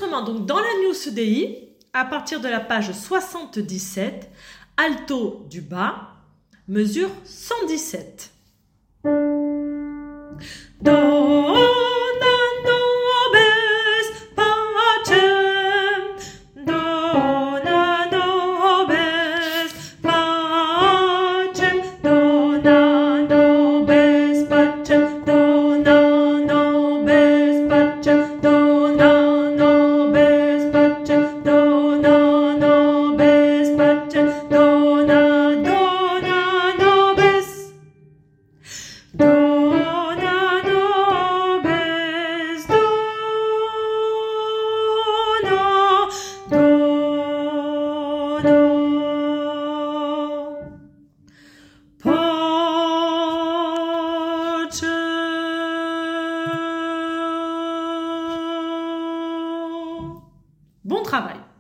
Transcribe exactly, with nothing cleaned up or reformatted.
l'enregistrement, donc dans la News E D I, à partir de la page soixante-dix-sept, alto du bas, mesure cent dix-sept. Do, na, nobis pacem. Do, na, nobis pacem. Do, na, nobis pacem. Do, na, nobis pacem. Do, na, nobis pacem. Do, na, nobis pacem. Do, na, do, na, nobis. Do. Bon travail!